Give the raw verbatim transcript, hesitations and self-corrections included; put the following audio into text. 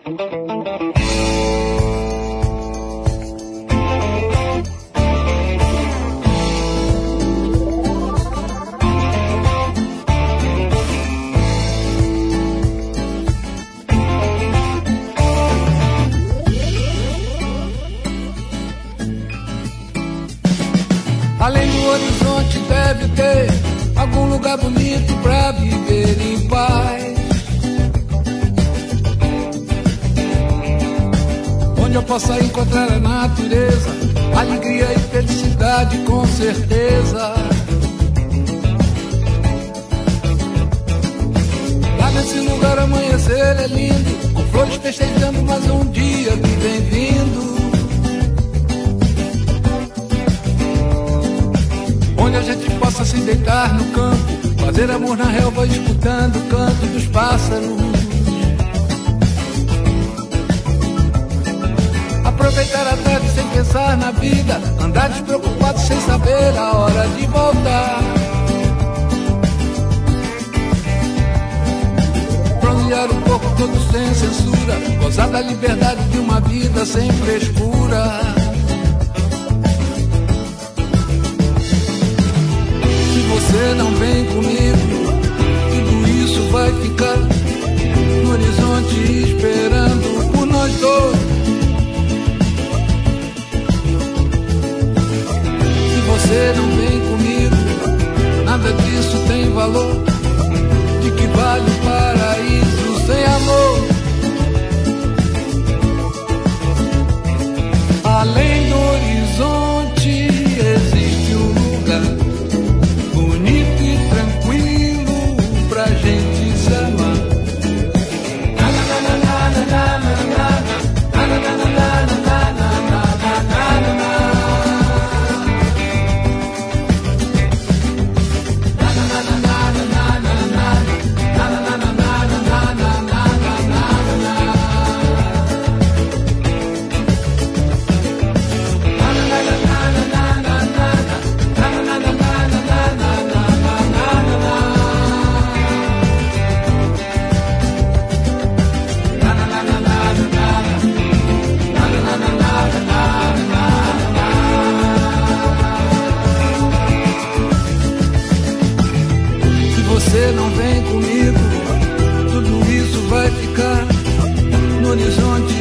Além do horizonte deve ter algum lugar bonito pra viver em paz, onde eu possa encontrar a natureza, alegria e felicidade com certeza. Lá nesse lugar amanhecer é lindo, com flores festejando mais um dia que vem vindo, onde a gente possa se deitar no campo, fazer amor na relva escutando o canto dos pássaros, aproveitar a tarde sem pensar na vida, andar despreocupado sem saber a hora de voltar, bronzear um pouco todo sem censura, gozar da liberdade de uma vida sem frescura. Você não vem comigo, tudo isso vai ficar no horizonte esperando por nós dois. Se você não vem comigo, nada disso tem valor. De que vale o paraíso sem amor? Além do horizonte existe um lugar bonito e tranquilo pra gente se amar. Você não vem comigo, tudo isso vai ficar no horizonte